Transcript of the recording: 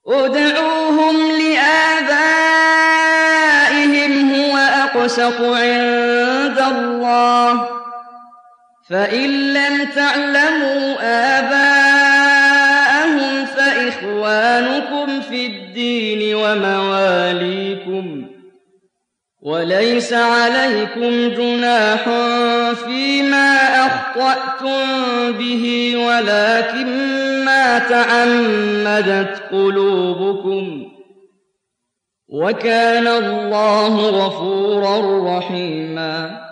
ادْعُوهُمْ لِآبَائِهِمْ هُوَ أَقْسَطُ عِندَ اللَّهِ ۚ فَإِن لَّمْ تَعْلَمُوا آبَاءَهُمْ فَإِخْوَانُكُمْ فِي الدِّينِ وَمَوَالِيكُمْ ۚ وَلَيْسَ عَلَيْكُمْ جُنَاحٌ فِيمَا أَخْطَأْتُم بِهِ وَلَٰكِن مَّا تَعَمَّدَتْ قُلُوبُكُمْ ۚ وَكَانَ اللَّهُ غَفُورًا رَّحِيمًا